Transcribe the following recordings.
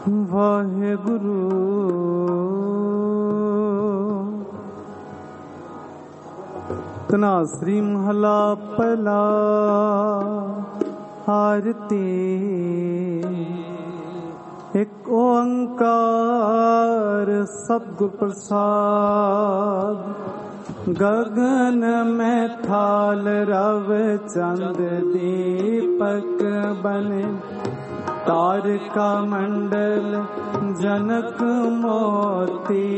वाहेगुरु तनासरी महला पहला आरती। एक ओंकार सतगुर प्रसाद। गगन में थाल रव चंद दीपक बने। तारका मंडल जनक मोती।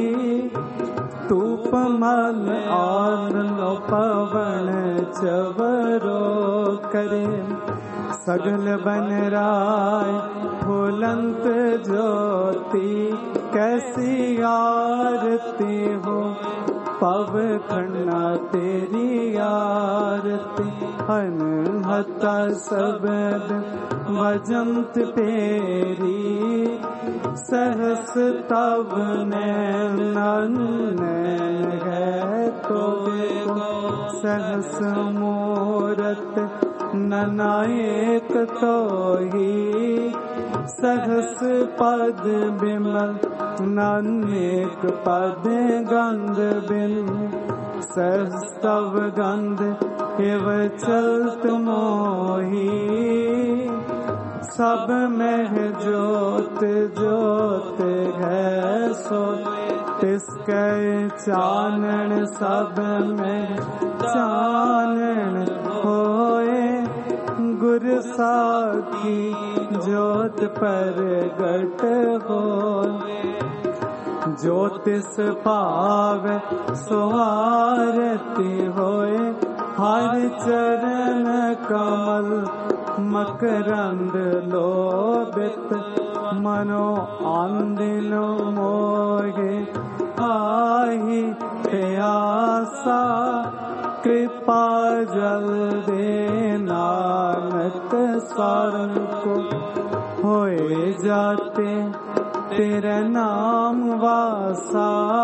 तूप मल आलो पवन चवरो करे। सगल बन राय फुलंत ज्योति। कैसी आरती हो पव खन्ना तेरी आरती। अनहता शब्द भजंत तेरी। सहस तव नैन है तो सहस मूरत ननायक तो ही। सहस पद बिमल नानेक पद गंध बिन। सहस तव गंध एव चलत मोही। सब में जोत जोत है सो। तिसके चानन सब में चानन होए। गुर साखी जोत प्रगट हो। ज्योतिष पावे सो आरती होए। हर चरण कमल मकरंद लोभित। मनो आंदिन मोहे आही प्यासा। कृपा जल दे नानक सारन को। होए जाते तेरे नाम वासा।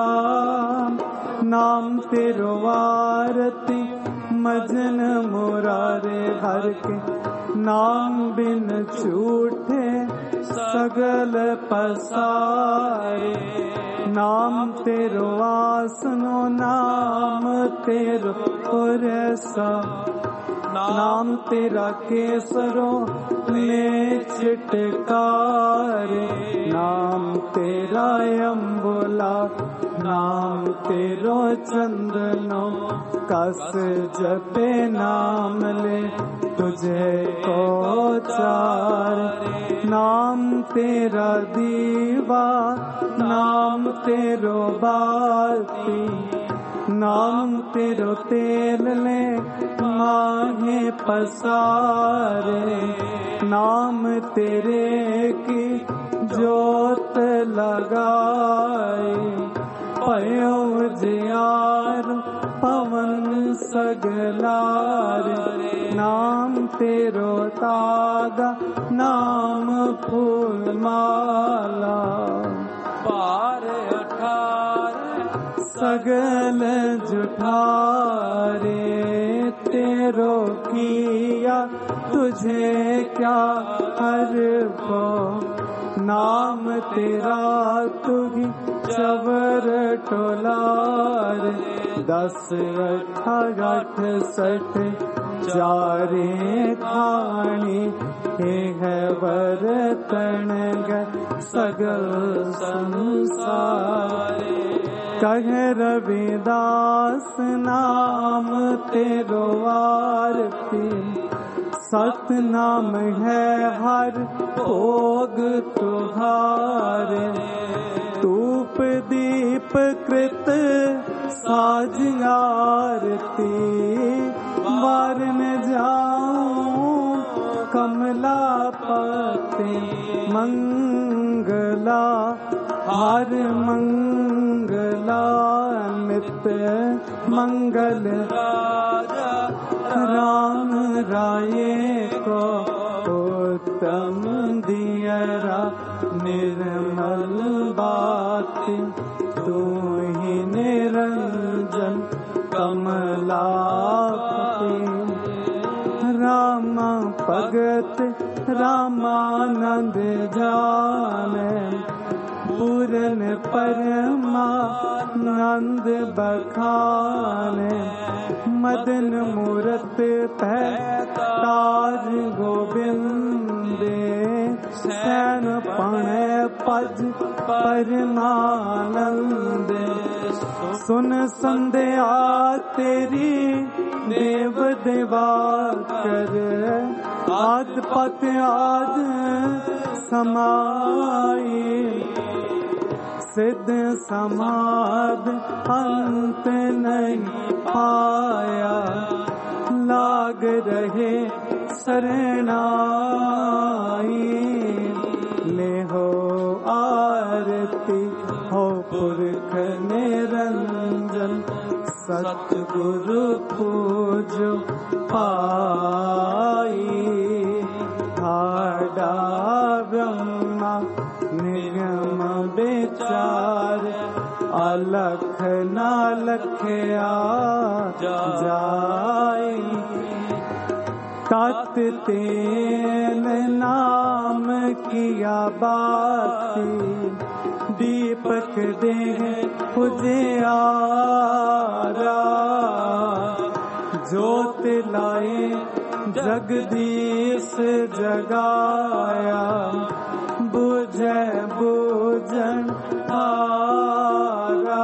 नाम तेरो आरती मजन मुरारे हर के। नाम बिन छूटे सगल पसारे। नाम तेरो आसनो नाम तेरो पुरसा। नाम तेरा केसरो ले चिटकारे। नाम तेरा अम्बुला नाम तेरो चंदनो। कस जपे नाम ले तुझे को चार। नाम तेरा दीवा नाम तेरो बाती। नाम तेरो तेल ले माहे पसारे। नाम तेरे की जोत लगाए। पयो जियार पवन सगलार। नाम तेरो तागा नाम फूल माला। पार अठार सगल जुठारे। तेरो किया तुझे क्या हर को। नाम तेरा तुही चवर टोलार। 10 8 60 चारे खानी। हे है वरतन सगल संसार। कह रविदास नाम तेरो आरती। सत नाम है हर भोग तुहारे। धूप दीप कृत साज आरती। बार न जाऊं कमला पते। मंगला हर मंगला नित्य मंगल। राम राये को उत्तम दियरा। निर्मल बाती तू ही निरंजन कमलापति। राम भगत रामानंद जाने, पूरन परमानंद बखाने। मदन मूरत पैतार गोबिंदे, सैन पणे पज परमानंदे। सुन संध्या तेरी देव देवा कर, आद पत आद समाई। सिद्ध समाध अंत नहीं पाया, लाग रहे शरणाई। ले हो आरती हो पुरख निरंजन, सतगुरु पूजो पाई। ठाडा ब्रह्मा निगम विचार, अलख ना लखया जाई। तत तेल नाम किया बाती, दीपक दे उजियारा। ज्योत लाए जगदीश जगाया, बुझे बुझन हारा।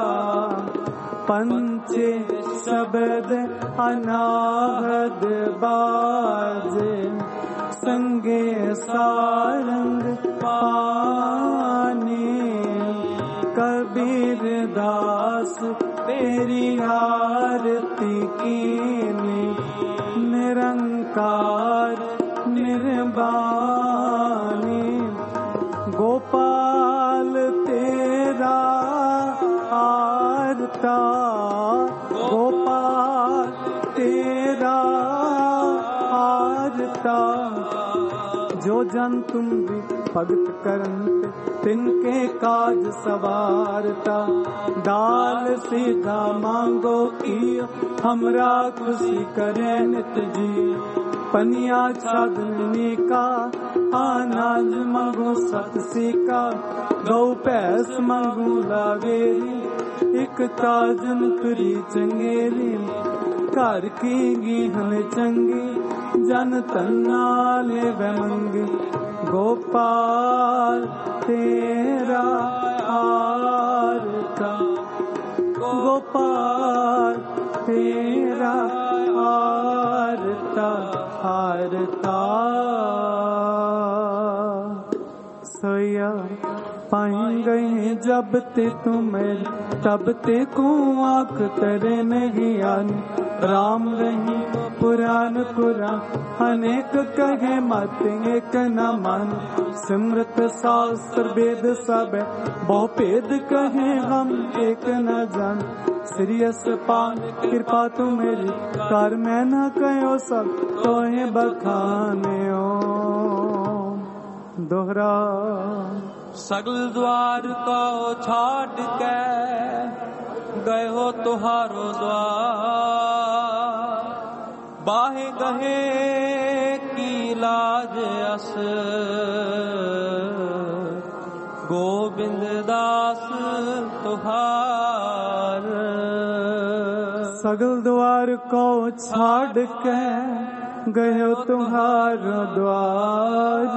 पंचे शब्द अनाहद बाजे, संगे सारंग पानी। कबीर दास तेरी आरती कीनी, निरंकार निर्वाणी। गोपाल तेरा आरता, गोपाल तेरा आरता। जो जन तुम भी भगत करंत, तिनके काज सवारता। दाल सीधा मांगो की, हमरा खुशी करे नित जी। पनिया छादनी का, अनाज मांगो सतसी का। गौ भैंस मांगू लावेरी, एक ताजन तुरी चंगेरी। घर की गीहन चंगी, जन तन्नाले वमंग। गोपाल तेरा आरता, गोपाल तेरा आरता आरता। सोया पाई गए जब ते तुम्हें, तब ते को आँख तेरे नहीं आनी। राम रही पुराण पुराण, अनेक कहे मत एक न मान। सिमरत शास्त्र वेद सब, बहु भेद कहे हम एक न जान। श्रीयस पान कृपा तू मेरी, कर मैं न कहो सब तोहे बखाने। दोहरा सगल द्वार को छाड़ के, गए हो तुहारो द्वार। बाहे गहे की लाज अस, गोविंद दास तुहार। सगल द्वार को छाड़ के, गए हो तुहारो द्वार।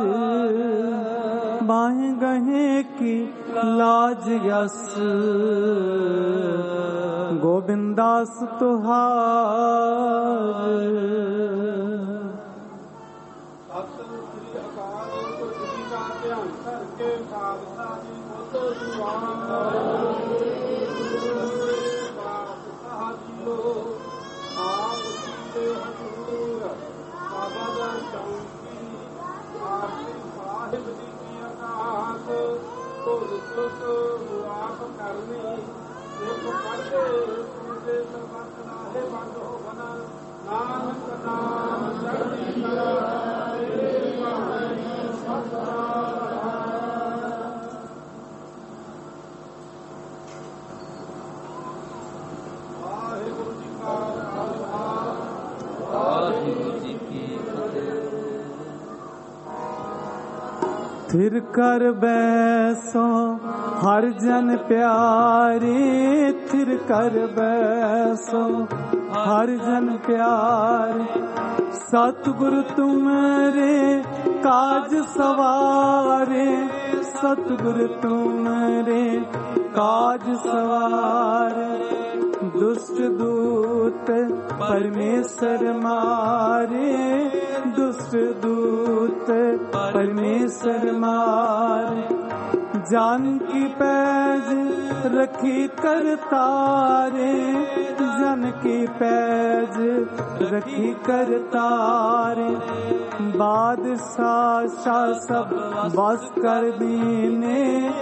बाहें गहे की लाज यस, गोविंदास तुहार। वाहिगुरु जी की फतेह। थिर कर बैसो हर जन प्यारे, थिर कर बैसो हर जन प्यारे। सतगुरु तुमरे काज सवारे, सतगुरु तुमरे काज सवारे। दुष्ट दूत परमेश्वर मारे, दुष्ट दूत परमेश्वर मारे। जानकी पैज रखी कर तारे, जानकी पैज रखी कर तारे। बादशाह शाह सब बस कर दीने,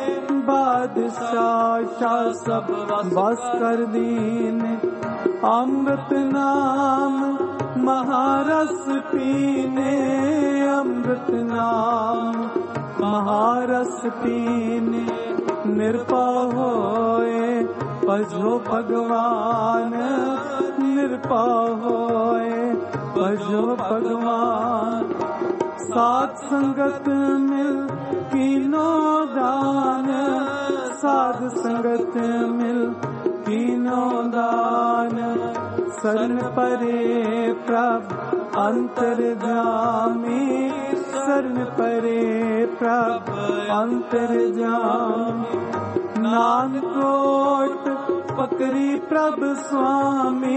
बादशाह शाह सब बस कर दीने। अमृत नाम महारस पीने, अमृत नाम महारस पीने। निरपा होए भजो भगवान, निरपा होए भजो भगवान। साथ संगत मिल कीनो दान, साध संगत मिल कीनो दान। शरण परे प्रभ अंतर्यामी, शरण परे प्रभ अंतर्यामी। नानकोट पकड़ी प्रभ स्वामी,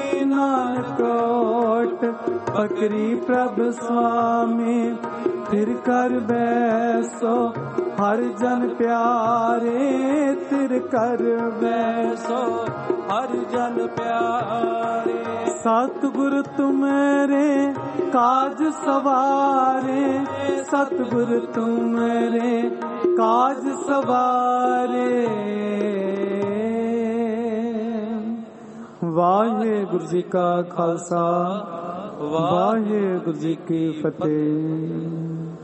नानकोट पकड़ी प्रभ स्वामी। थिर कर बैसो हर जन प्यारे, थिर कर बैसो हर जन प्यारे। सतगुरु तुमरे काज सवारे, सतगुरु तुमरे काज सवारे। वाहेगुरु जी का खालसा, वाहेगुरु जी की फतेह।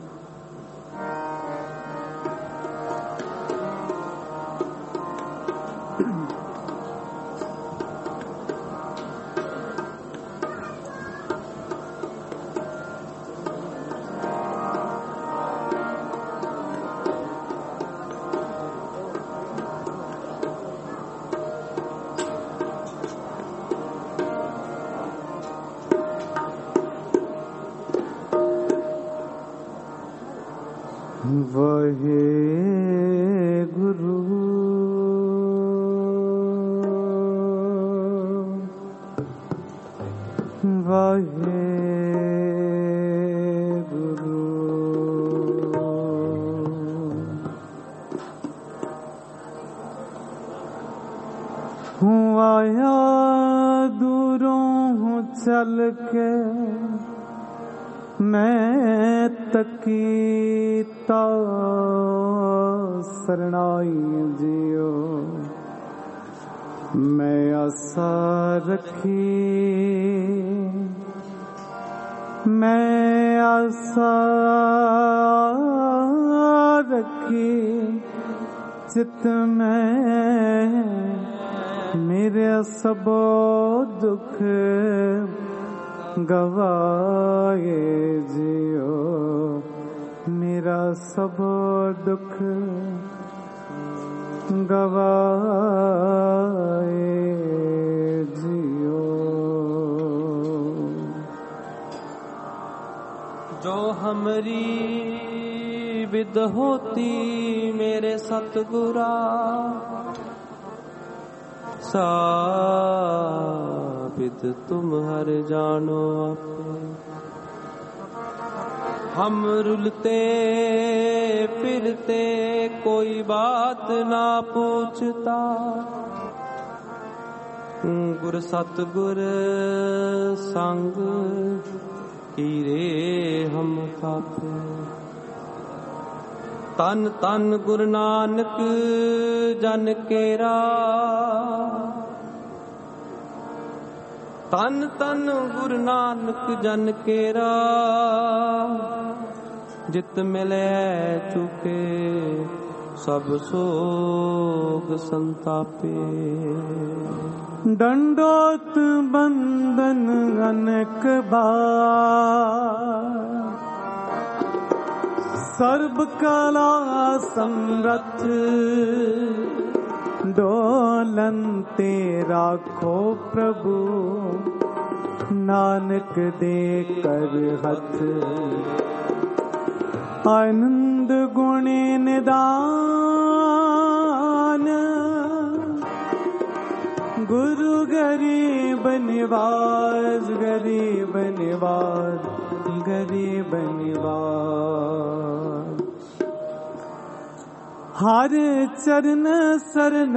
वाहेगुरु वाहेगुरु। हूँ आया दूरों हूँ चल के, मैं तकीता शरणाई जियो। मैं आशा रखी, मैं आशा रखी चित में। मेरे सबो दुख गवाए जियो, मेरा सब दुख गवाए जियो। जो हमरी विद होती मेरे सतगुरा, साबित तुम हर जानो अपने। हम रुलते फिरते कोई बात ना पूछता, गुर सतगुर संग हीरे हम थापे। तन तन गुरु नानक जन केरा, तन तन गुरु नानक जन केरा। जित मिले चुके सब सोग संतापे। दंडोत बंदन अनेक बार, सर्व कला समरथ डोलनते राखो प्रभु नानक दे कर हथ आनंद गुणे निदान गुरु गरीब निवास गरीब निवास गरीब निवास हर चरण शरण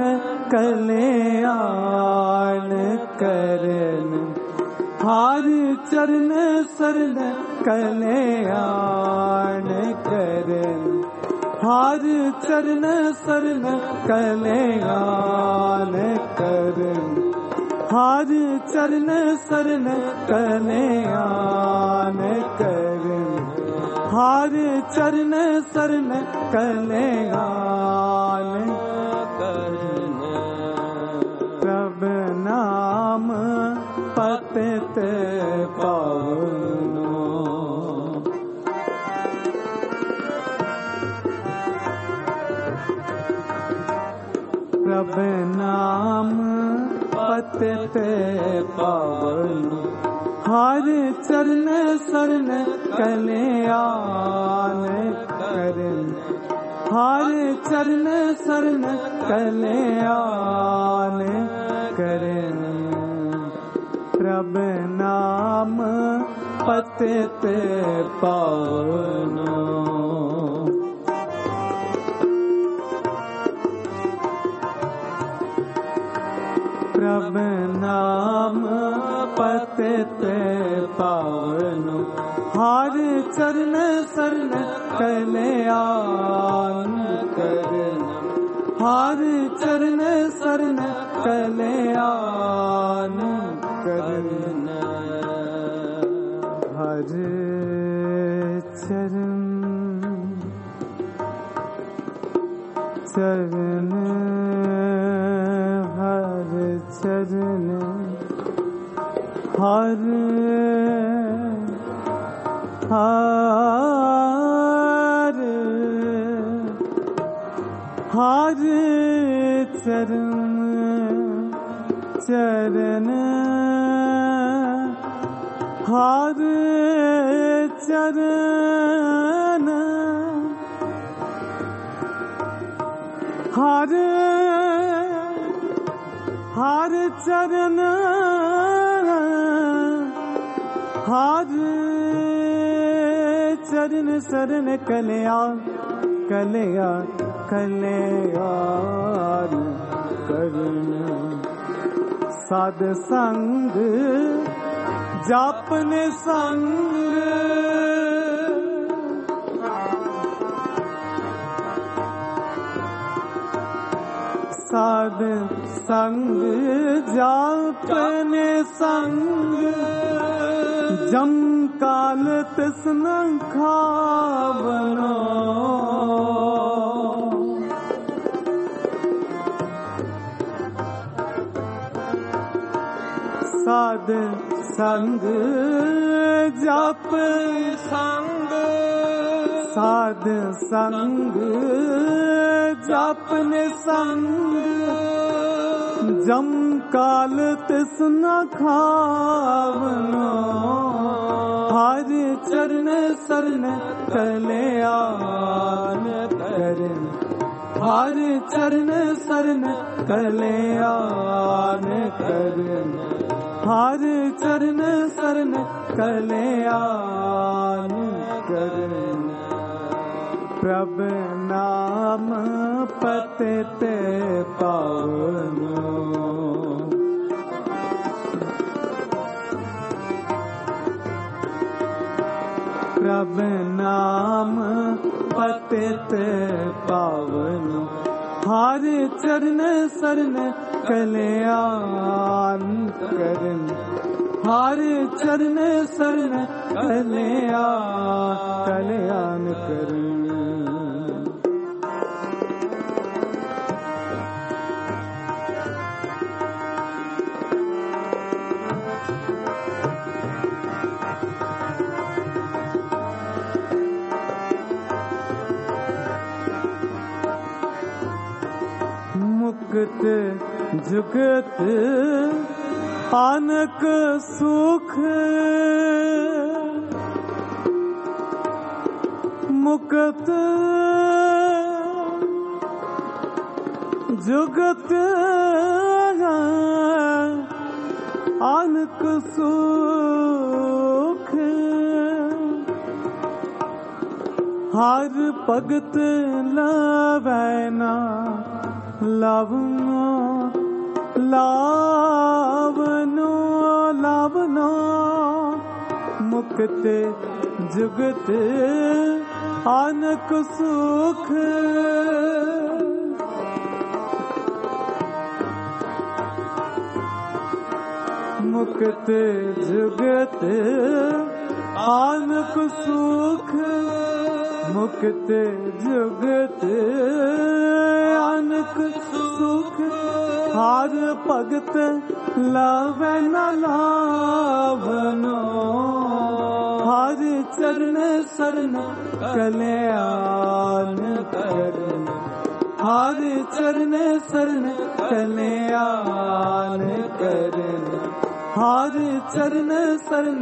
कल्याण करन हर चरण शरण कल्याण करन हर चरण शरण कल्याण करन हर चरण शरण कल्याण करन हर चरण शरण कल्याण करन प्रभु नाम पतित पावनो प्रभु नाम पतित पावनो हर चरण शरण कल्याण करन हर चरण शरण कल्याण करन प्रभु नाम पतित पावनो प्रभु नाम पतित पावनो हर चरण शरण कल्याण करन हर चरण शरण कल्याण करन हर चरण चरण हर चरण हर हर हर चरण चरण हर चरण हर हर चरण हर चरण शरण कल्याण कल्याण कल्याण करन साध संग जापन संग साध संग जापने संग जम काल तस्न खावनो साध संग जप संग साध संग जापने संग जम काल तस्न खावनो हर चरण शरण कल्याण करन हर चरण शरण कल्याण करन हर चरण शरण कल्याण करन प्रभु नाम पतित पावनो प्रभु नाम पतित पावनो हर चरण शरण कल्याण करन हर चरण शरण कल्याण करन मुक्त जुगत आनक सुख मुक्त जुगत आनक सुख हर भगत लवैना लावनो लावनो लावनो मुक्त जुगत आनक सुख मुक्त जुगत आनक सुख मुक्त जुगत आनक सुख हर भगत लावे न लावनो हर चरण शरण कल्याण करन हर चरण शरण कल्याण करन हर चरण शरण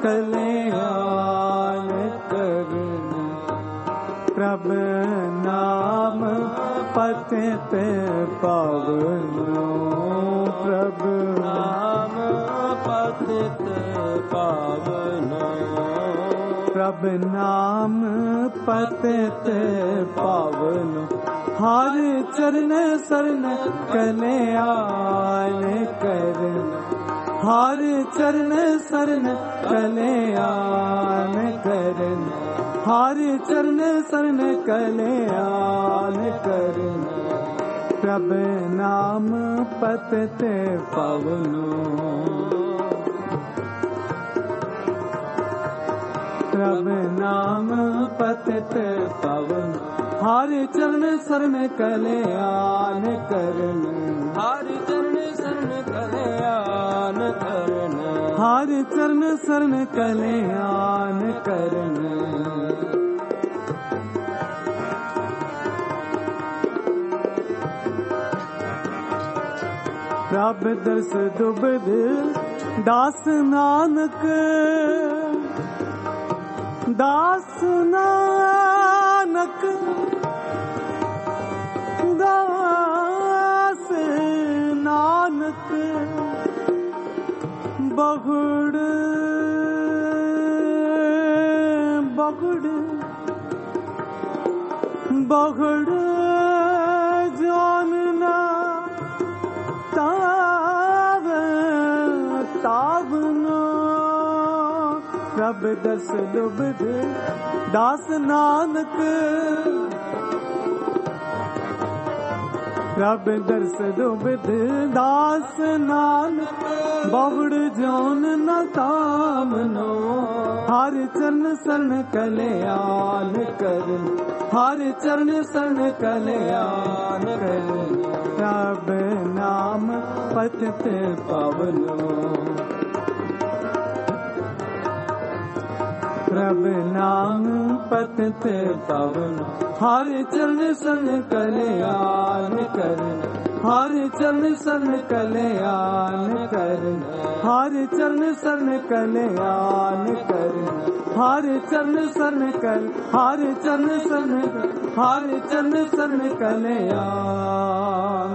कल्याण करन प्रभ नाम पतित पावनो प्रभ नाम पतित पावनो प्रभ नाम पतित पावनो हर चरण शरण कल्याण करन हर चरण शरण कल्याण करन हर चरण शरण कल्याण करन प्रभ नाम पतित पावनो प्रभ नाम पतित पावनो हर चरण शरण कल्याण करन हर चरण शरण कल्याण करन हर चरण शरण कल्याण करन प्रभ दर्श दुबद दास नानक दास नानक दास नानक बहुड़ बहुड़ बहुड़ जानना ताव तावना प्रभ दस लुबध दास नानक प्रभ दर्श दुबध दास नानक बहुड़ जान न तामनो हर चरण शरण कल्याण करन हर चरण शरण कल्याण करन प्रभ नाम पतित पावनो प्रभ नाम पतित पावनो हर चरण शरण कल्याण करन हर चरण शरण कल्याण करन हर चरण शरण कल्याण करन हर चरण शरण कल हर चरण शरण हर चरण शरण कल्याण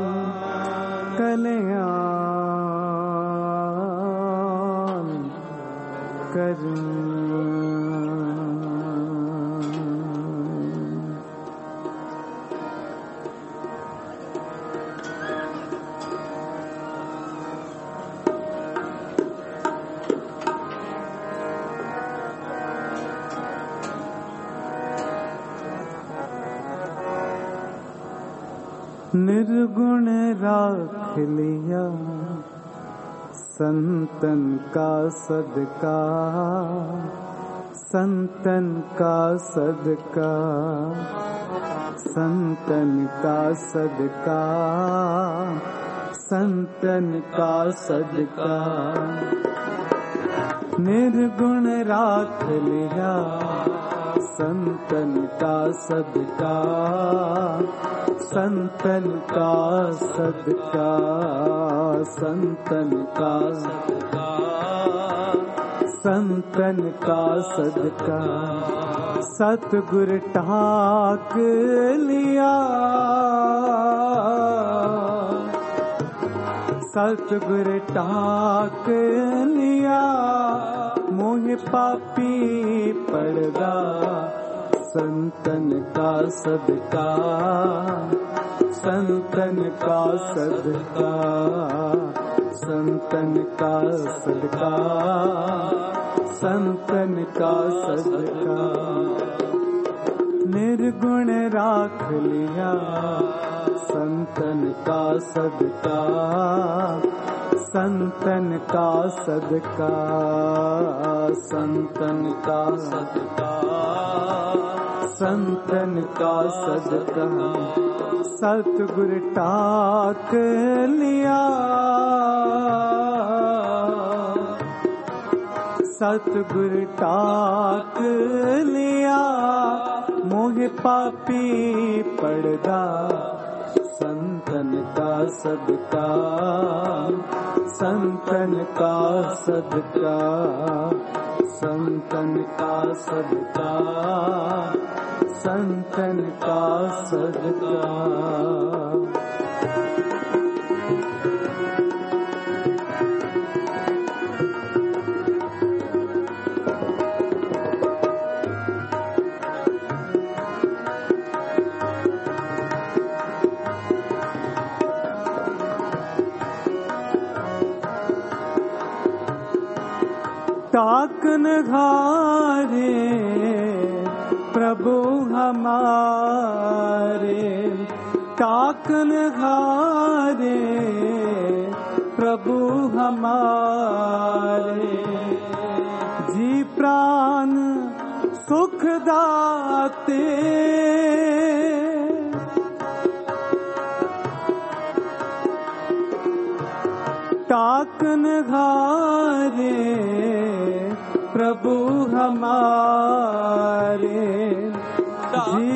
कल्याण करन निर्गुण राख लिया संतन का सदका संतन का सदका संतन का सदका संतन का सदका निर्गुण राख लिया संतन का सदका, संतन का सदका, संतन का सदका, संतन का सदका। सतगुर ठाक लिया, सतगुर ठाक लिया, मोह पापी पड़दा। संतन का सदका, संतन का सदका, संतन का सदका, संतन का सदका। निर्गुण राख लिया, संतन का सदका, संतन का सदका, संतन का सदका, संतन का सदका। सतगुर टाक लिया, सतगुर टाक लिया, मोह पापी पड़दा। संतन का सदका, संतन का सदका, संतन का सदका, संतन का सदका। ताकन घारे प्रभु हमारे, ताकन घारे प्रभु हमारे। जी प्राण सुख दाते, ताकन घारे प्रभु हमारे। जी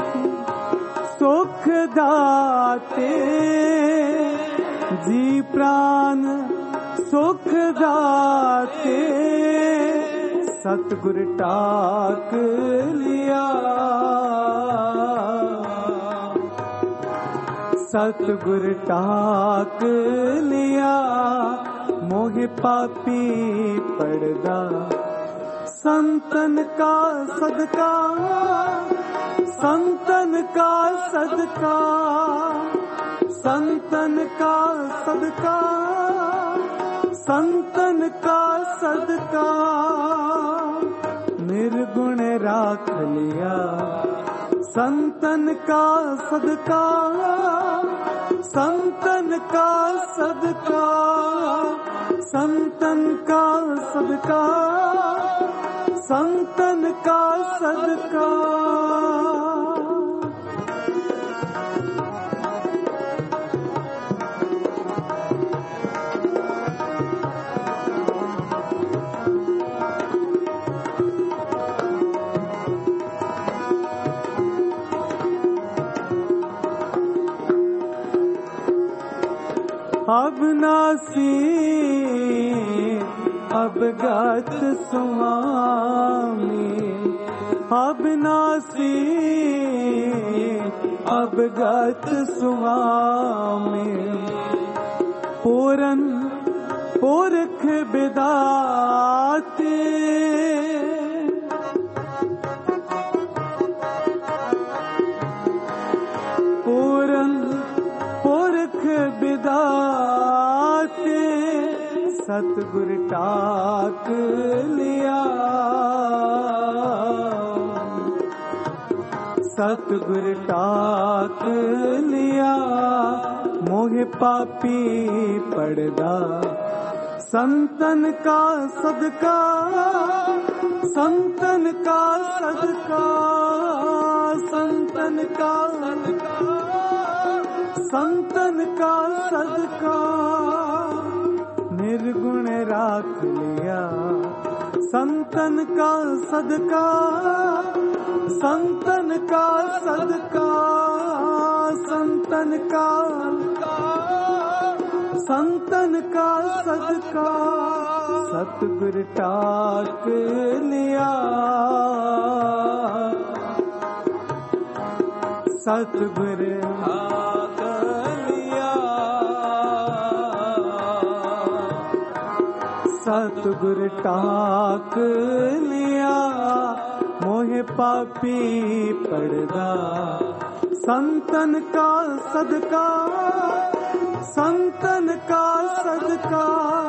सुख दाते, जी प्राण सुख दाते। सतगुर टाक लिया, सतगुर टाक लिया, मोह पापी पड़दा। संतन का सदका, संतन का सदका, संतन का सदका, संतन का सदका। निर्गुण राख लिया, संतन का सदका, संतन का सदका, संतन का सदका, संतन का सदका। अब नासी अवगत स्वामी, अब नासी अवगत स्वामी। पूरन पुरख बिदाते, पूरन पुरख बिदाते। सतगुर टाक लिया, सतगुर टाक लिया, मोह पापी पड़दा। संतन का सदका, संतन का सदका, संतन का सदका, संतन का सदका। निर्गुण राख लिया, संतन का सदका, संतन का सदका, संतन का सदका, सतगुर टाक लिया, सतगुर टाक लिया, सतगुर टाक लिया, मोहे पापी पड़दा, संतन का सदका, संतन का सदका,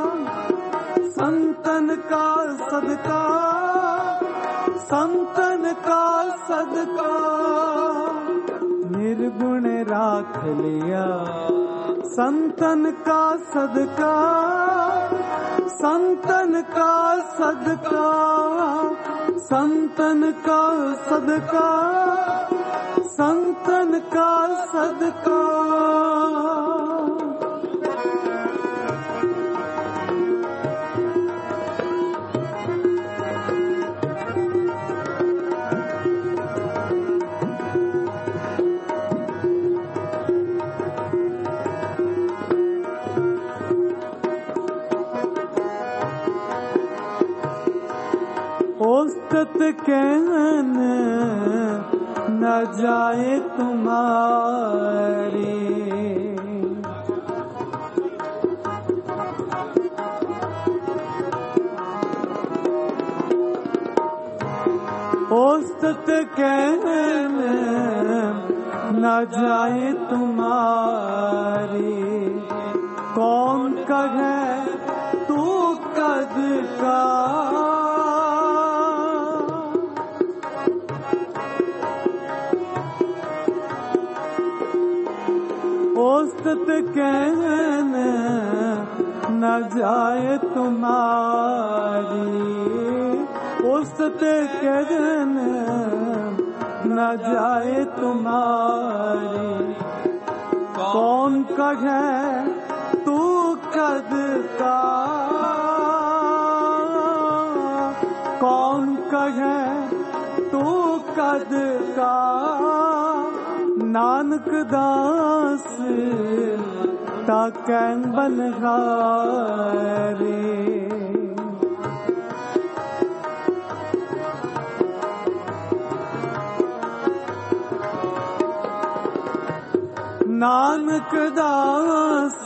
संतन का सदका, संतन का सदका, निर्गुण राख लिया, संतन का सदका, संतन का सदका, संतन का सदका, संतन का सदका। औसत कहन न जाए तुम्हारी, औसत कहन न जाए तुम्हारी, कौन कहे तू कद का, औसत कहन न जाए तुम्हारी, औसत कहन न जाए तुम्हारी, कौन कहे तू कद का, कौन कहे तू कद का, नानक दास ताकैन बलहारे, नानक दास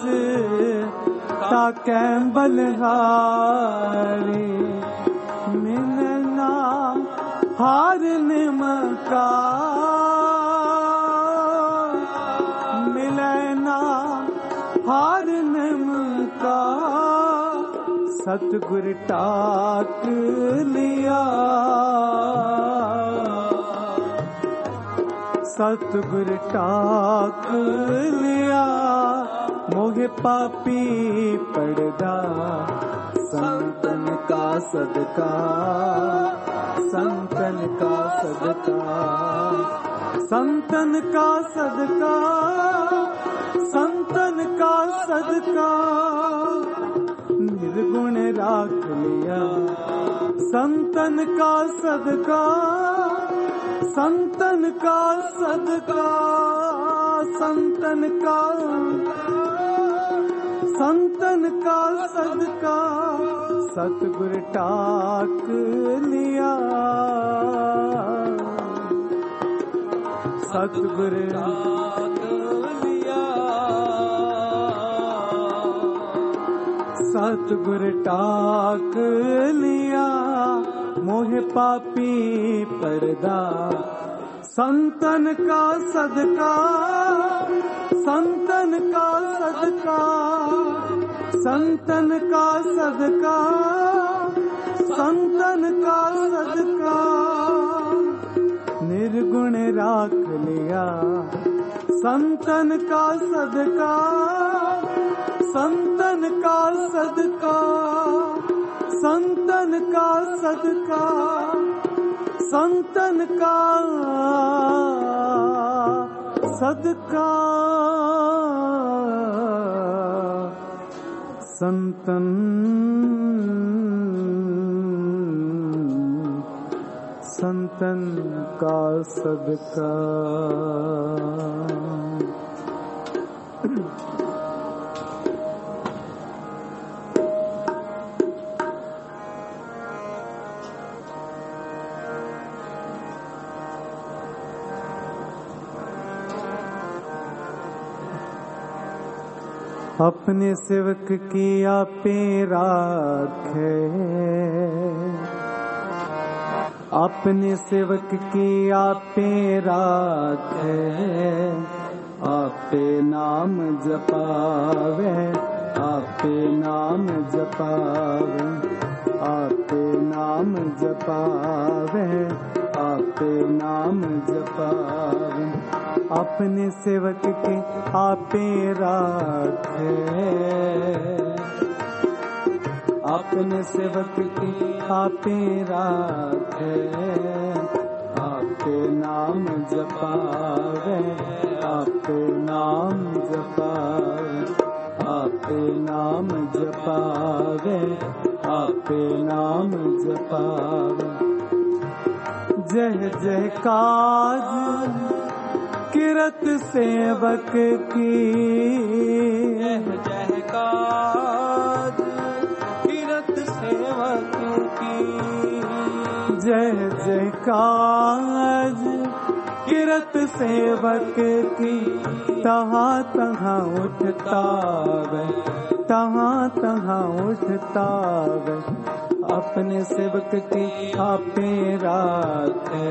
ताकैन बलहारे, मिलना हार निमका, हार निमका, सतगुर टाक लिया, सतगुर टाक लिया, मोहे पापी पड़दा, संतन का सदका, संतन का सदका, संतन का सदका, संतन का सदका, निर्गुण राख लिया, संतन का सदका, संतन का सदका, संतन का, संतन का सदका, सतगुर टाक लिया, सतगुर टाक लिया, सतगुर टाक लिया, मोहे पापी पड़दा, संतन का सदका, संतन का सदका, संतन का सदका, संतन का सदका, निर्गुण राख लिया, संतन का सदका, संतन का सदका, संतन का सदका, संतन का सदका, संतन संतन का सदका। अपने सेवक की आपे राखे, अपने सेवक की आपे राखे, आपे नाम जपावे, आपे नाम जपावे, आपे नाम जपावे, आपे नाम जपावे। अपने सेवक के आपे राखे, अपने सेवक की आपे राखे, आपे नाम जपावे, आपे नाम जपावे, आपे नाम जपावे, आपे नाम जपावे। जय जय काज किरत सेवक की, जय जय काज किरत सेवक की, जय जय काज किरत सेवक की। तहाँ तहाँ उठता वे, तहाँ तहाँ उठता वे, अपने सेवक की आपे राखे,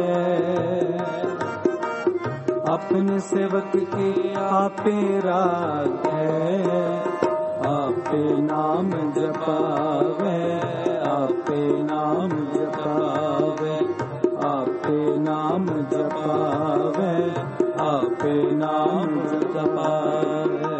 अपने सेवक की आपे राखे, आपे नाम जपावे, आपे नाम जपावे, आपे नाम जपावे, आपे नाम जपावे।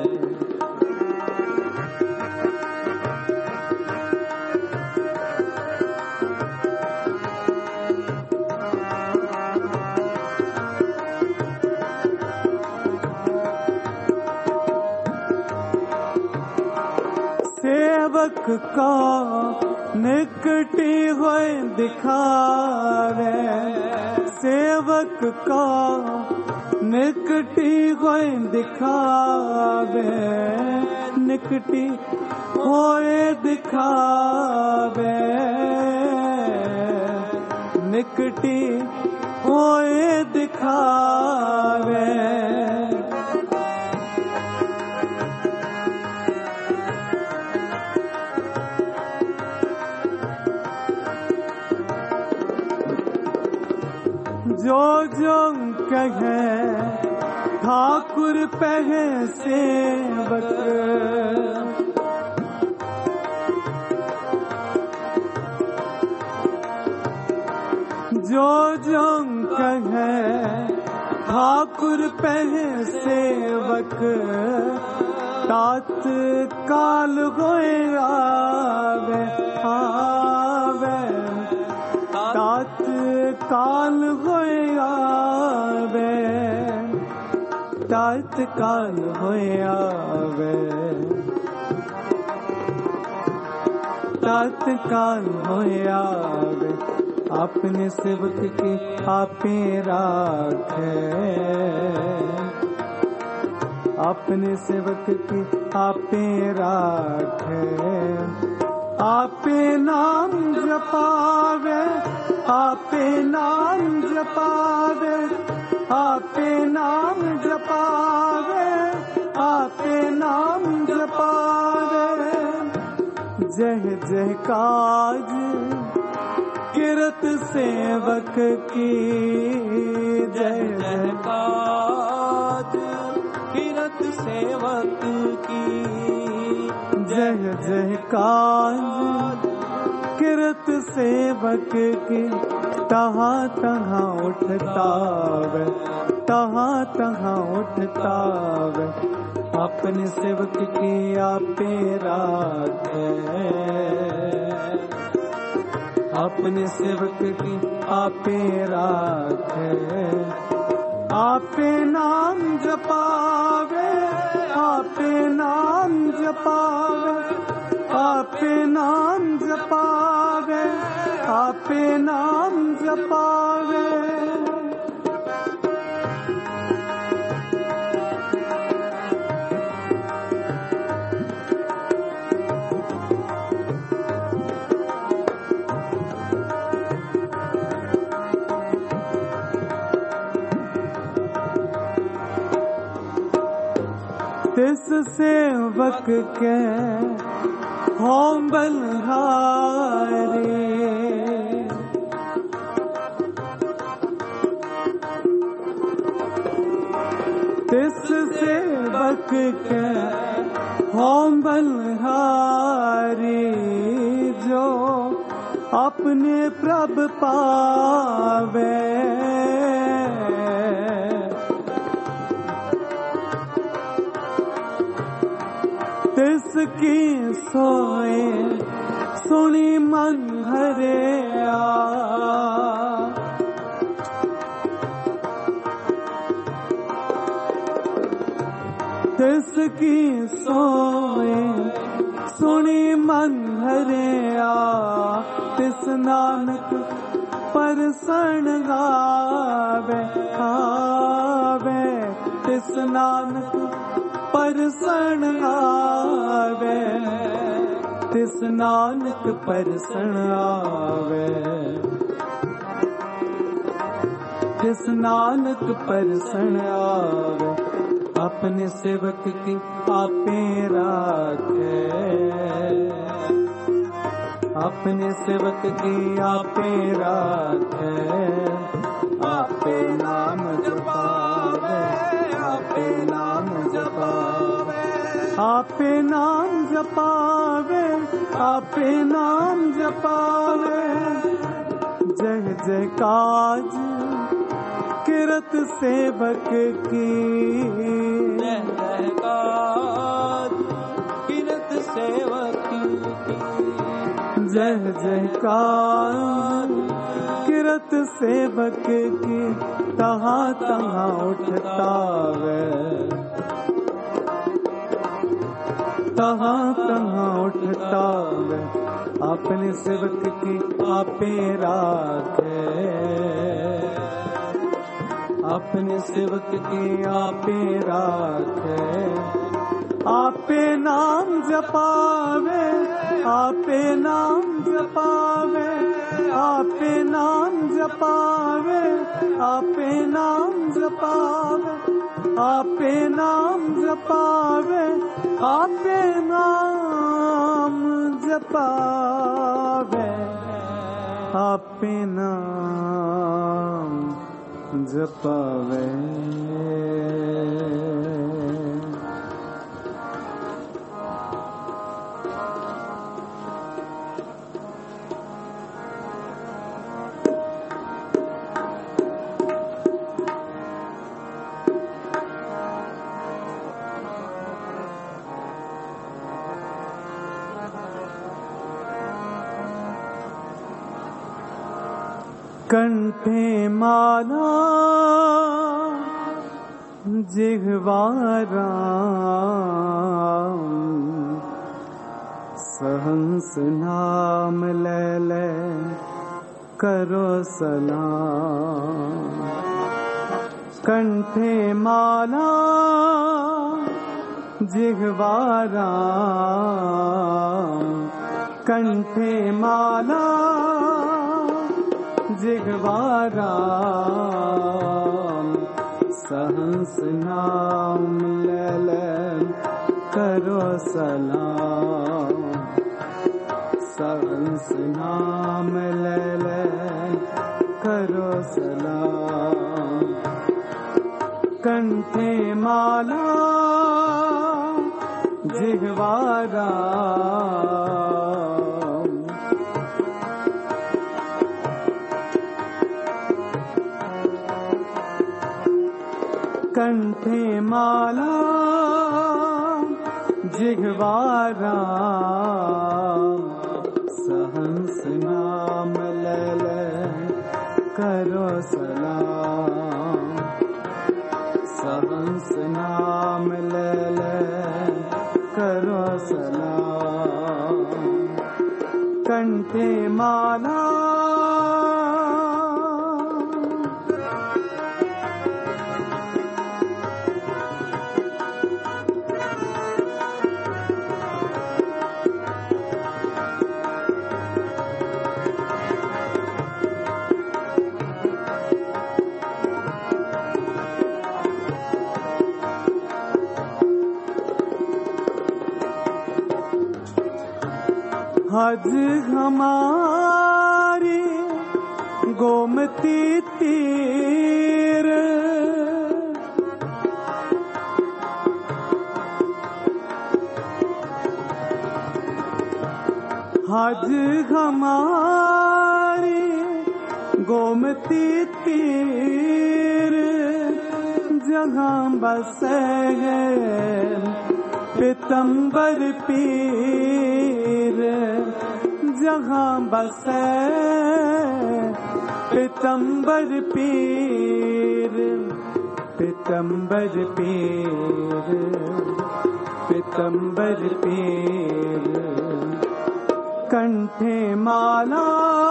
सेवक का निकटी हुए दिखावे, सेवक का निकटी हुए दिखावे, निकटी होए दिखावे, निकटी होए दिखावे। जो जो कहे ठाकुर पहे सेवक, जो जो कहे ठाकुर पहे सेवक, तात काल होए आवे, आवे, तात काल होए आवे, तात काल होए आवे, तात काल होए आवे। अपने सेवक की आपे राखे, अपने सेवक की आपे राखे, आपे नाम जपावे, आपे नाम जपावे, आपे नाम जपावे, आपे नाम जपावे। जय जय काज किरत सेवक की, जय जय काज किरत सेवक की, जय जय काज किरत सेवक की। तहाँ तहाँ उठता वे, तहाँ तहाँ उठता वे, अपने सेवक की आपे राखे, अपने सेवक की आपे राखे, आपे नाम जपावे, आपे नाम जपावे, आपे नाम जपावे, आपे नाम जपावे तिस सेवक के हों बलहारे तिस सेवक के हों बलहारे जो अपने प्रभ पावे तिसकी सोए सुनी मन हरिया तिसकी सोए सुनी मन हरिया तिस नानक परसण गावे आवे तिस नानक परसण आवे तिस नानक परसण आवे तिस नानक परसण आवे अपने सेवक की आपे राखे अपने सेवक की आपे राखे आपे नाम जपावे आपे नाम जपावे आपे नाम जपावे आपे नाम जपावे जय जय काज किरत सेवक की जय जय काज किरत सेवक की जय जय काज किरत सेवक की तहाँ तहाँ उठता वे तहाँ तहाँ उठता वे अपने सेवक की आपे राखे अपने सेवक की आपे राखे आपे नाम जपावे आपे नाम जपावे आपे नाम जपावे आपे नाम जपावे आपे नाम जपावे आपे नाम जपावे आपे नाम जपावे कंठे माला जिह्वारा सहंस नाम ले ले करो सलाम कंठे माला जिह्वारा कंठे माला जिह्वारा सहंस नाम ले ले करो सलाम सहंस नाम ले ले करो सलाम कंठे माला जिह्वारा कंठे माला जिह्वारा सहंस नाम ले ले करो सलाम सहंस नाम ले ले करो सलाम कंठे माला हज हमारी गोमती तीर, हज हमारी गोमती तीर, जहाँ बसे है पीतम्बर पीर, जहाँ बसे पीतम्बर पीर, पीतम्बर पीर, पीतम्बर पीर। कंठे माला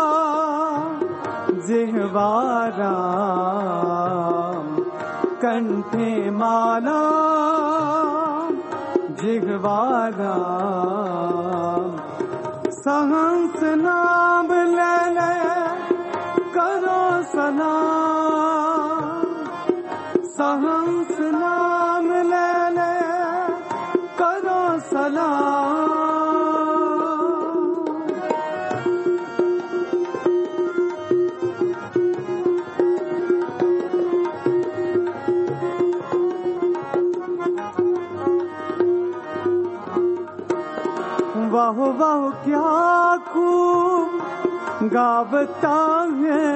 जिह्वारा, कंठे माला जिह्वारा, सहंस नाम ले ले करो सलाम, सहंस नाम ले ले करो सलाम। वाह वाह क्या खूब गावता है,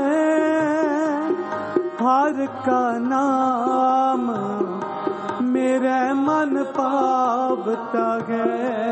हर का नाम मेरे मन पावता है।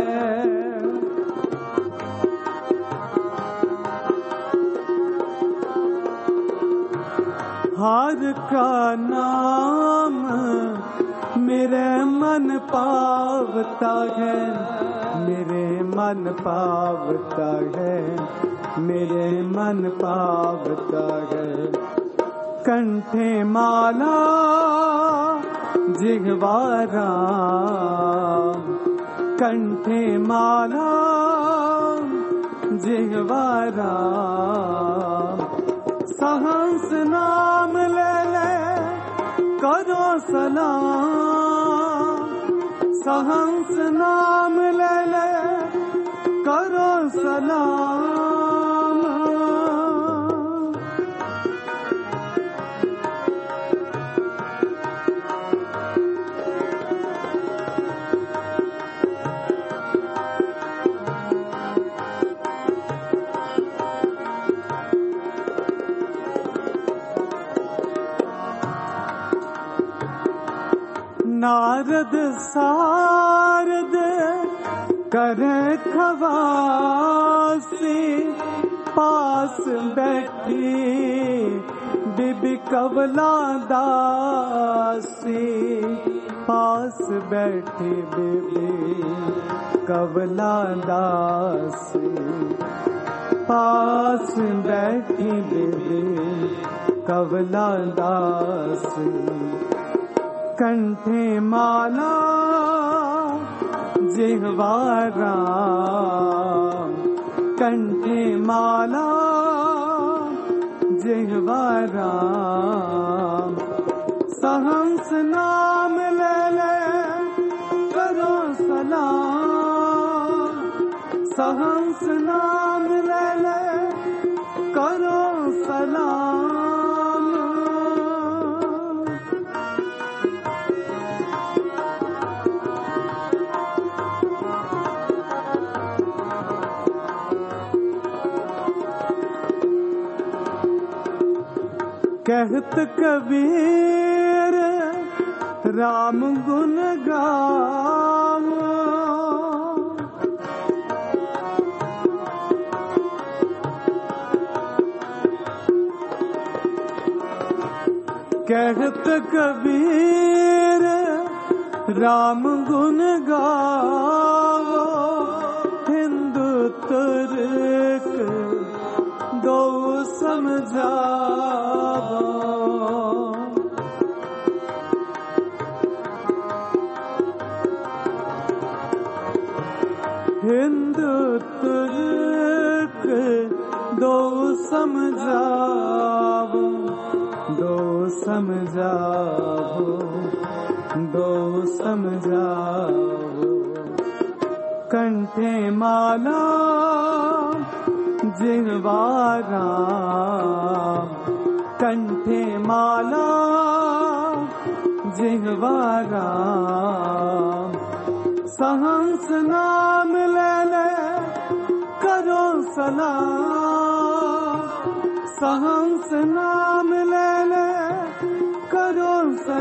हर का नाम मेरे मन पावता है, मेरे मन पावता है, मेरे मन पावता है। कंठे माला जिह्वारा, कंठे माला जिह्वारा, सहंस नाम ले ले करो सलाम, सहंस नाम ले ले करो सलाम। नारद सारद करे खवासी, पास बैठी बीबी कवला दासी, पास बैठी बीबी कवला दासी, पास बैठी बीबी कवला दासी। कंठे माला जिह्वारा, कंठे माला जिह्वारा, सहंस नाम ले ले करो सलाम, सहंस नाम ले ले करो सलाम। कहत कबीर राम गुण गावो, कहत कबीर राम गुण गावो, हिंदू तुर्क दो समझावो, हिंदू तुर्क दो समझावो, दो समझावो, दो समझावो। कंठे माला जिह्वा राम कंठे माला जिह्वा राम सहंस नाम ले ले करो सलाम सहंस नाम ले ले करो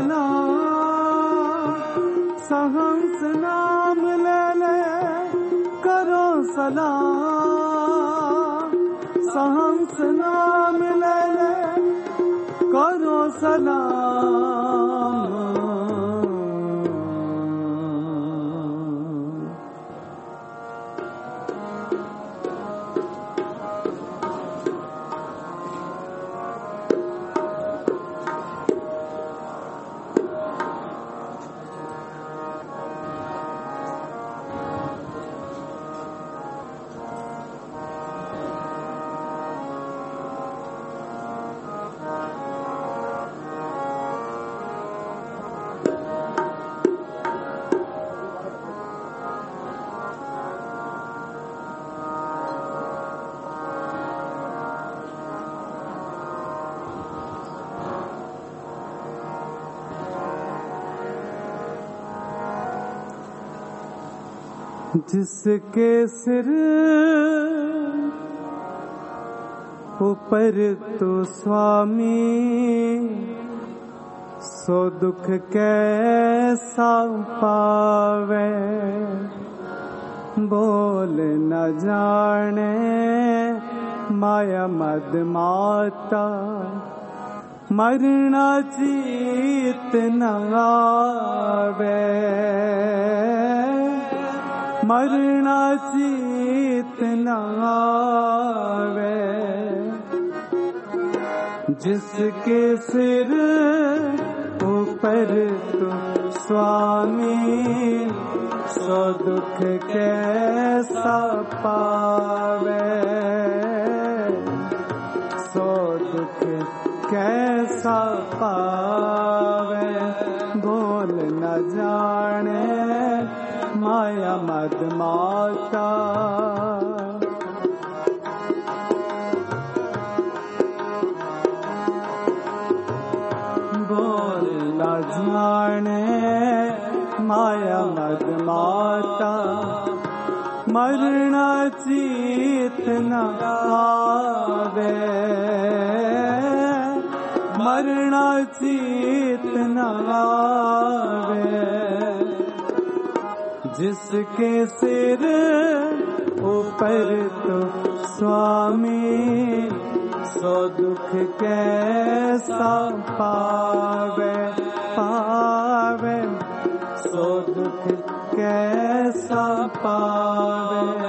सलाम सहंस नाम ले ले करो सलाम सहंस नाम ले ले करो सलाम जिसके सिर ऊपर तो स्वामी सो दुख कैसा पावे बोल न जाने माया मद माता मरना चीत न आवे मरना चीत न आवे जिसके सिर ऊपर तो स्वामी सो दुख कैसा पावे सो दुख कैसा पावे बोल न जाने माया मद माता बोल न जाने माया मद माता मरना चीत न आवे मरना चीत न आवे जिसके सिर ऊपर तो स्वामी सो दुख कैसा पावे पावे सो दुख कैसा पावे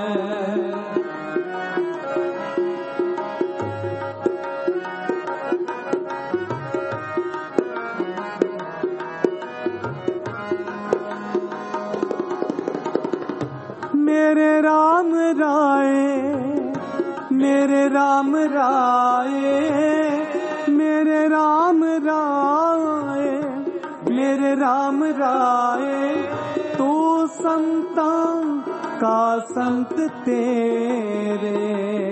मेरे राम राय मेरे राम राय मेरे राम राय मेरे राम राय तू संतां का संत तेरे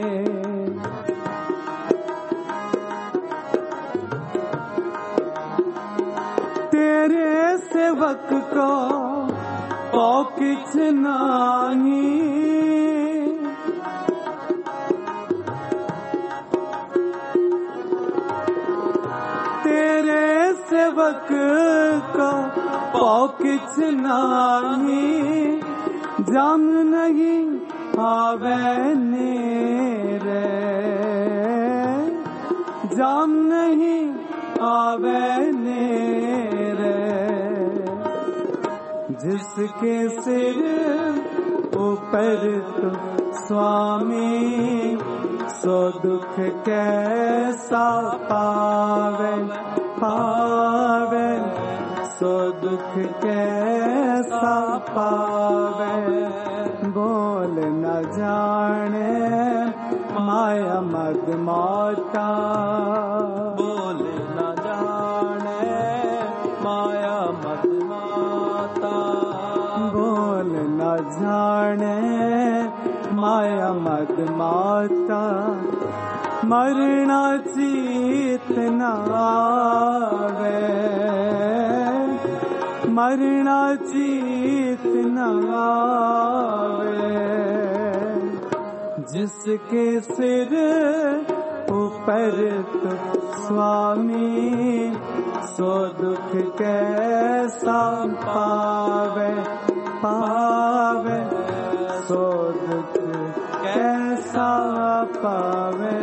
तेरे सेवक को ओ किछ नाही तेरे सेवक को ओ किछ नाही जम नहीं आवे नेरे जम नहीं आवे नेरे जिसके सिर ऊपर तो स्वामी सो दुख कैसा पावे पावे सो दुख कैसा पावे बोल न जाने माया मद माता बोल न जाने माया मद माता बोल न जाने माया मद माता मरना चीत न आवे, मरना चीत न आवे। जिसके सिर ऊपर तो स्वामी, सो दुख कैसा पावे, पावे सो दुख कैसा पावे।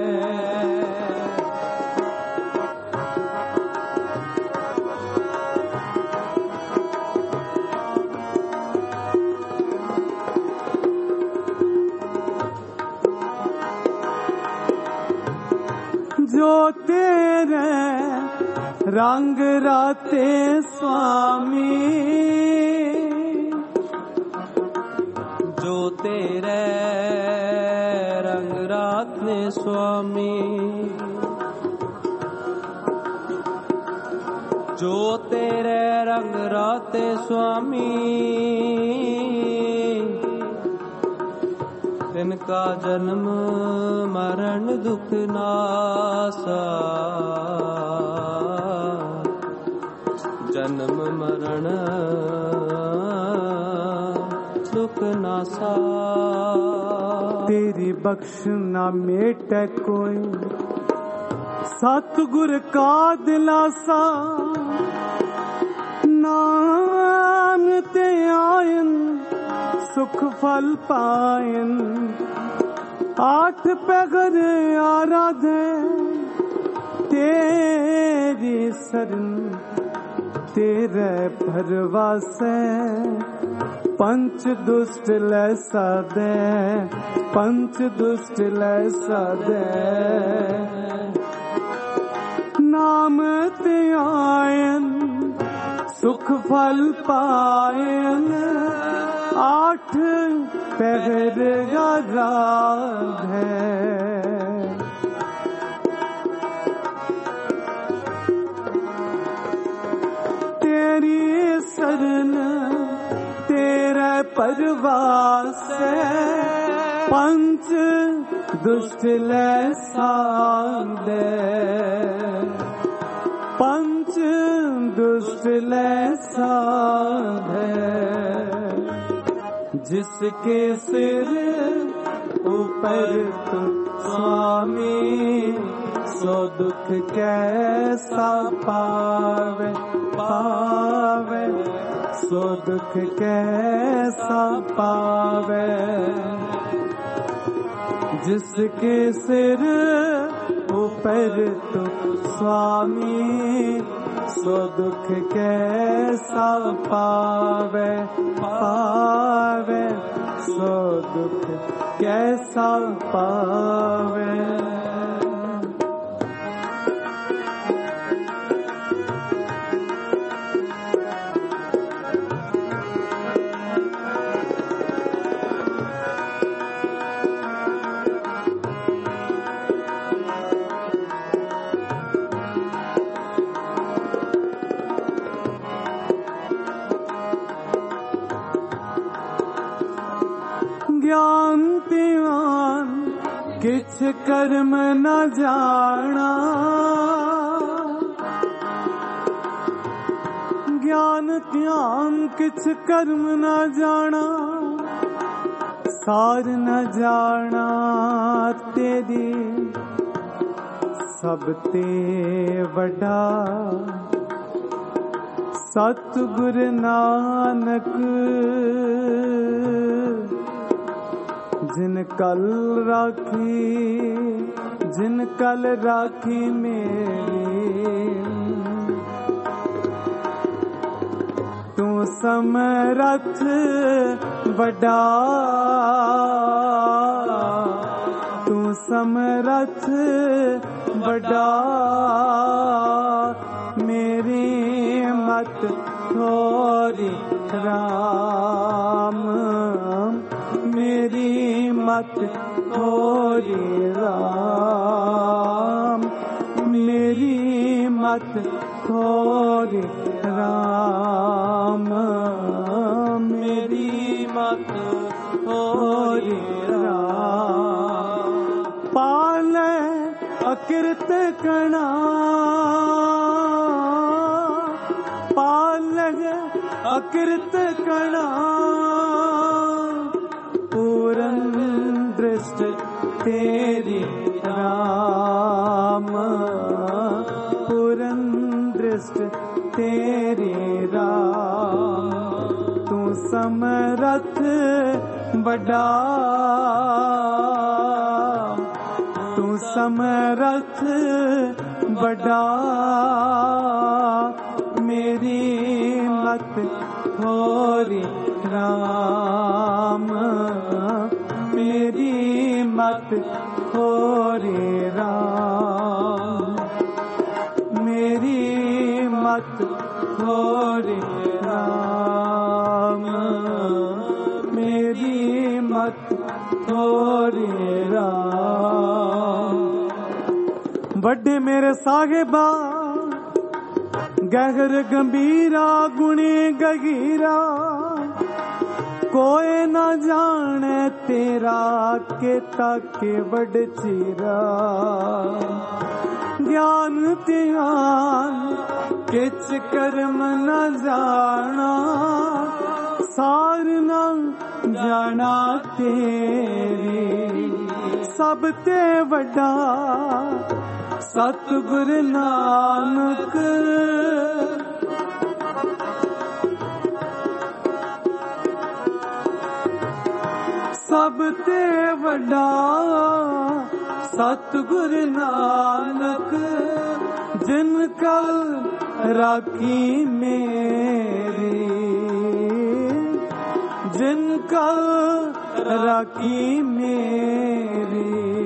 जो तेरे रंग राते स्वामी, जो तेरे रंग राते स्वामी, जो तेरे रंग राते स्वामी, तिनका जन्म मरण दुख नासा, जन्म मरण दुख नासा। तेरी बख्श ना मेट कोई, सतगुर का दिलासा, नाम ते आयन सुख फल पायन। आठ पैगर आराधे तेरी शरण, तेरे भरवासे पंच दुष्ट लैसा दे, पंच दुष्ट लैसा दे। नाम ते आयन सुख फल पायन, आठ पहर आराधे। तेरी शरण तेरे परवास, पंच दुष्ट लैसा दे, पंच दुष्ट लैसा दे। जिसके सिर ऊपर तो स्वामी, सो दुख कैसा पावे, पावे सो दुख कैसा पावे। जिसके सिर ऊपर तो स्वामी, सो दुख कैसा पावे, पावे सो दुख कैसा पावे। ज्ञान त्यान किछ कर्म न जाना, ज्ञान त्यान किछ कर्म न जाना। सार न जाना तेरी सब ते वड्डा, सतगुर नानक जिन कल राखी, जिन कल राखी मेरी। तू समरथ बड़ा, तू समरथ बड़ा, मेरी मत थोड़ी राम, मेरी मत थोड़ी राम, मेरी मत थोड़ी राम, मेरी मत थोड़ी राम। अकृत कणा पालग अकृत कणा पूरन दृष्ट तेरी राम पूरन दृष्ट तेरी राम तू समरथ बड़ा तू समरथ बड़ा मेरी मत थोरी राम मेरी मत थोरी राम मेरी मत थोरी राम मेरी मत थोरी राम बड़े मेरे साहिबा गहर गंभीरा गुणे गगीरा कोई न जाने तेरा के ताके बड़ चीरा ज्ञान ध्यान किच कर्म न जाना सार न जाना तेरी सब ते बड़ा सतगुर नानक सब ते वड्डा सतगुर नानक जिन कल राखी मेरी जिन कल राखी मेरी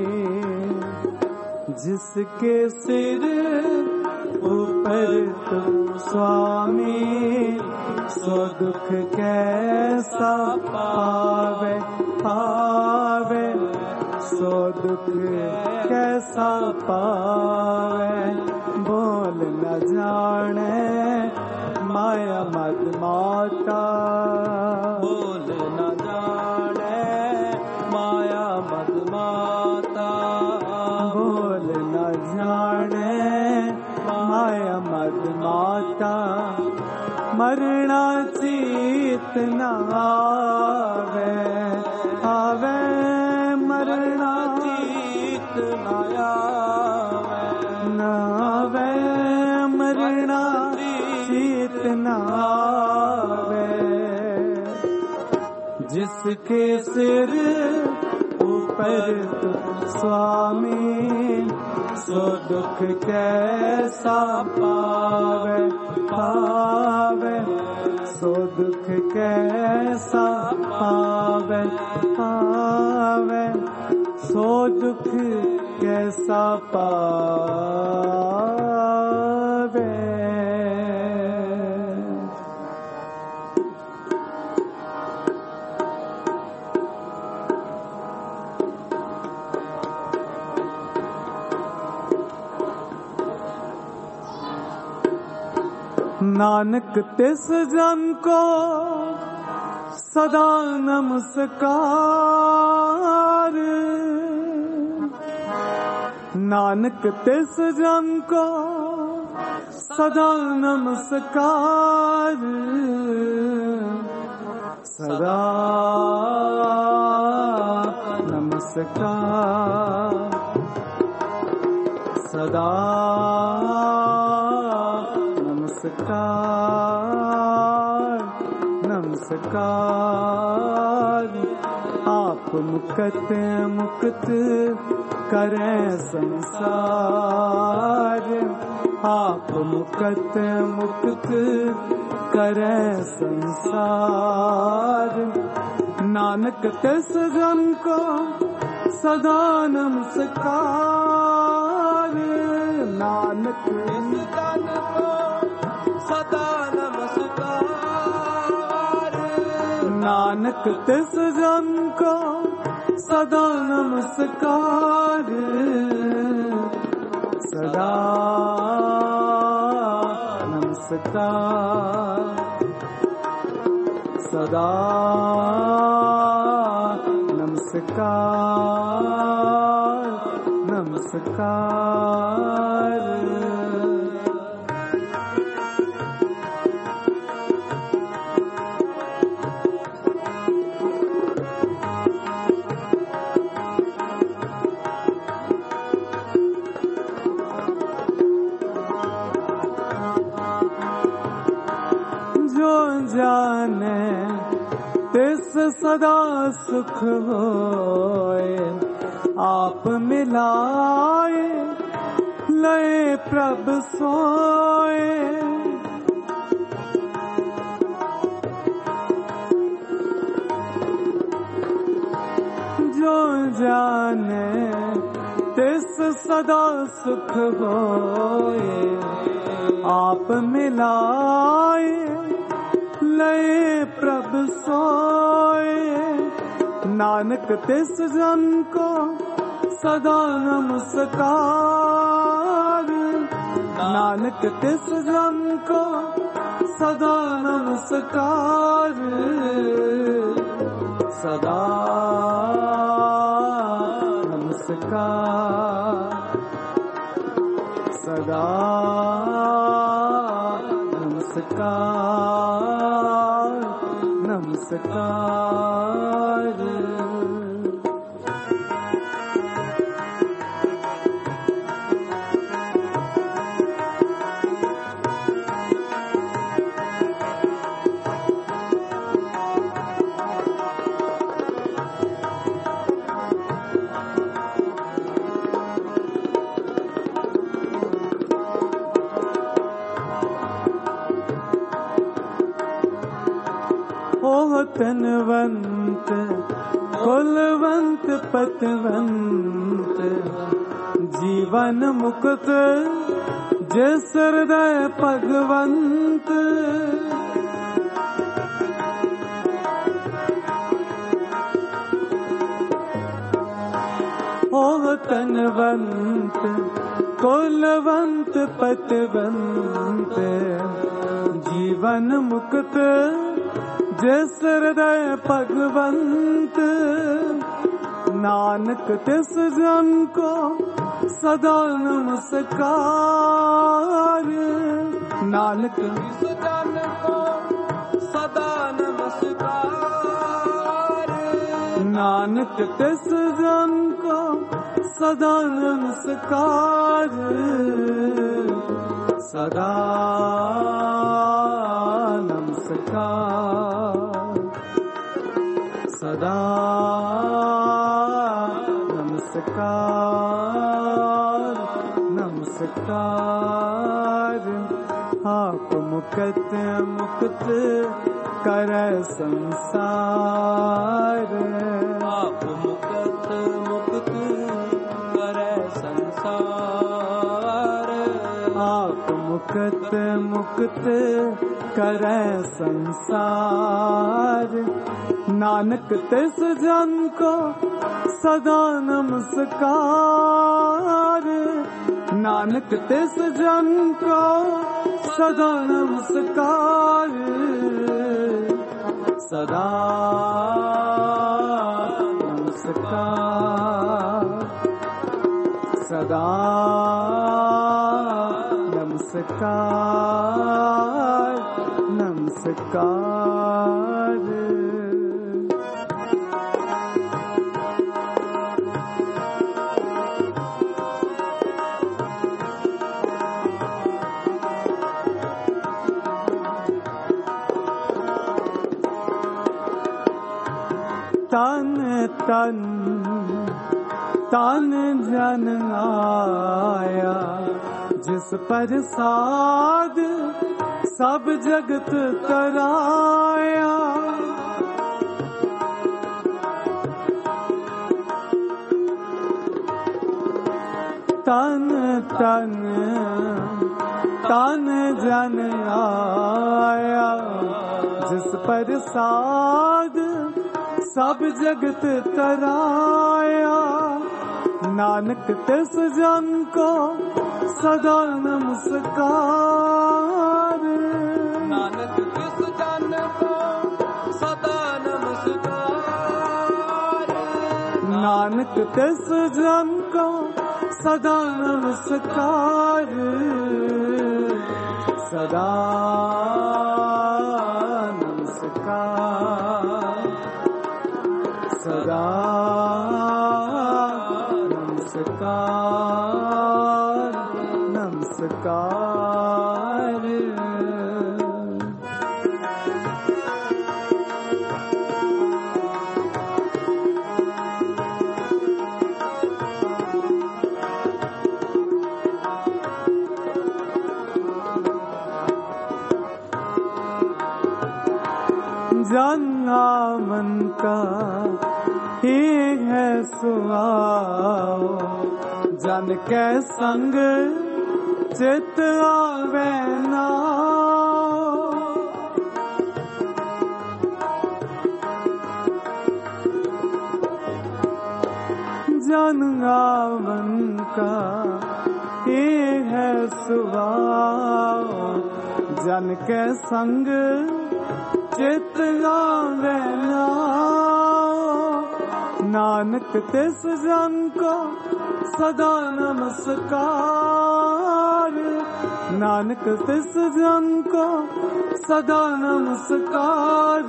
जिसके सिर ऊपर तुम स्वामी सो दुख कैसा पावे पावे सो दुख कैसा पावे बोल न जाने माया मद माता बोल न जाने माया मद माता बोल न जाने माया मद माता मरना चीत न आवे आवे मरना चीत न आवे मरना चीत न आवे जिसके सिर ऊपर स्वामी सो दुख कैसा पावे पावे सो दुख कैसा पावे पावे सो दुख कैसा पावे नानक तिस जन को सदा नमस्कार नानक तिस जन को सदा नमस्कार सदा नमस्कार सदा नमस्कार नमस्कार आप मुक्त मुक्त करें संसार आप मुक्त मुक्त करें संसार नानक तिस जन को सदा नमस्कार नानक तिस जन को सदा नमस्कार नानक तिस जन को सदा नमस्कार सदा नमस्कार सदा नमस्कार नमस्कार नमस्कार। जो जाने तिस सदा सुख होए, आप मिलाए लय प्रभ सोए। जो जाने तिस सदा सुख होए, आप मिलाए लय प्रभ सोए। नानक तिस जन को सदा नमस्कार। नानक तिस जन को सदा नमस्कार। सदा नमस्कार। सदा नमस्कार। नमस्कार। तनवंत कुलवंत पतवंत, जीवन मुक्त जिस हृदय भगवंत। ओ तनवंत कुलवंत पतवंत, जीवन मुक्त जिस हृदय भगवंत। नानक तिस जन को सदा नमस्कार। नानक तिस जन को सदा नमस्कार। नानक तिस जन को सदा नमस्कार। सदा नमस्कार। सदा नमस्कार। नमस्कार। आप मुक्त मुक्त करे संसार। आप मुक्त मुक्त करे संसार। आप मुक्त मुक्त करे संसार। नानक तिस जन को सदा नमस्कार। नानक तिस जन को सदा नमस्कार। सदा नमस्कार। सदा नमस्कार। नमस्कार। तन तन तन जन आया, जिस प्रसाद सब जगत तराया। तन तन तन जन आया, जिस प्रसाद सब जगत तराया। नानक तिस जन को सदा नमस्कार। नानक तिस जन को सदा नमस्कार। नानक नानक तिस जन को सदा नमस्कार, सदा नमस्कार, सदा नमस्कार, नमस्कार। जाना मन का ही है सुआओ, जन के संग चित आवे ना। जाना मन का ही है सुआओ, जन के संग चित आवे ना। नानक तिस जन को सदा नमस्कार, नानक तिस जन को सदा नमस्कार,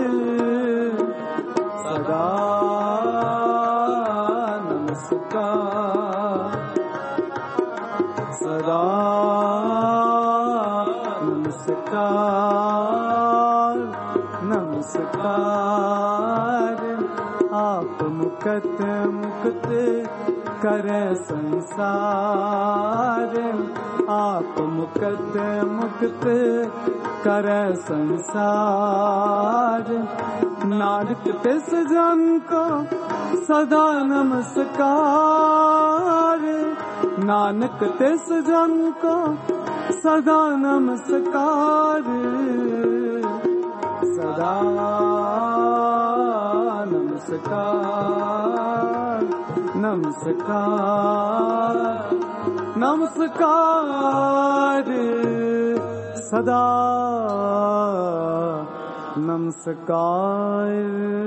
सदा नमस्कार, सदा नमस्कार, नमस्कार। आप मुक्त मुक्त करे संसार, आप मुक्त मुक्त करे संसार। नानक तिस जन को सदा नमस्कार, नानक तिस जन को सदा नमस्कार, सदा नमस्कार, नमस्कार, नमस्कार, सदा नमस्कार।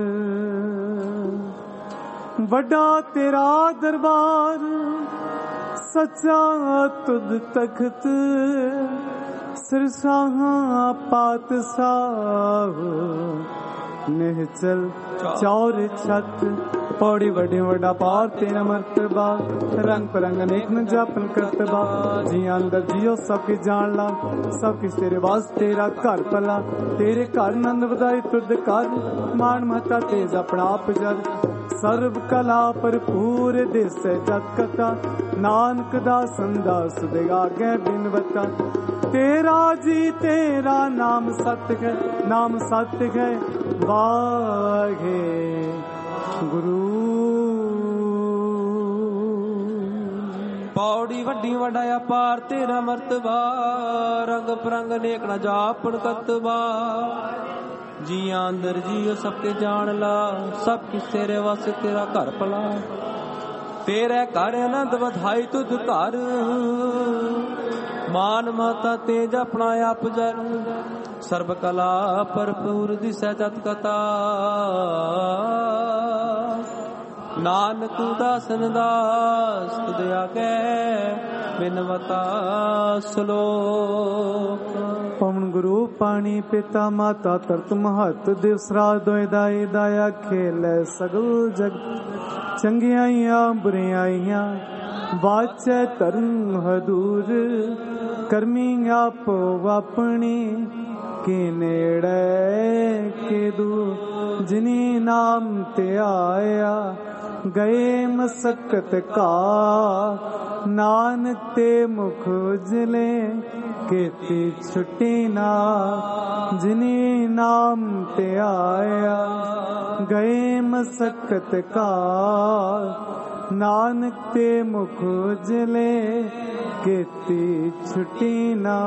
बड़ा तेरा दरबार सच्चा तुद तख्त, सिरसाहा पातशाह निहचल चौर छत। पौड़ी वड्डी वड्डा पार तेरा मर्तबा, रंग परंग अनेक न जापन करतबा। जी अंदर जियो सब की जान ला, सब किस तेरे वास तेरा घर भला। तेरे घर नंद वधाई तुद कर, मान महता तेज अपना आप जग। सर्व कला भरपूर दिस जत कथा, नानक दासन दास दे आगे बिनवता। तेरा जी तेरा नाम सत्य है, नाम सत्य है वाहे गुरु। पौड़ी वड्डी वड्डाया पार तेरा मर्तबा, रंग परंग अनेक न जापन कतबा। जिया अंदर जियो सबके जान ला, सब किस तेरे वास तेरा घर भला। तेरे घर आनंद वधाई तुझ घर, मान महता तेज अपना आप जर। सर्व कला भरपूर दिसै जत कथा, नानक दासन दास तुद आगे बिनवता सलोक। पवन गुरु पानी पिता माता तरत महत, दिवसरा दोय दाई दाया खेल सगल जग। चंगियाइया बुरियाइया वाचै धर्म हदूर, करमी आप अपनी के नेड़े के दूर। जिनी नाम ते आया गए मसकत का, नानक ते मुख उजले केती छुट्टी ना। जिनी नाम ते आया गए मसकत का, नानक ते मुख उजले केती छुट्टी ना।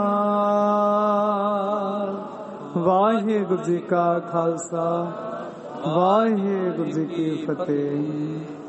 वाहिगुरु जी का खालसा, वाहिगुरु जी की फतेह।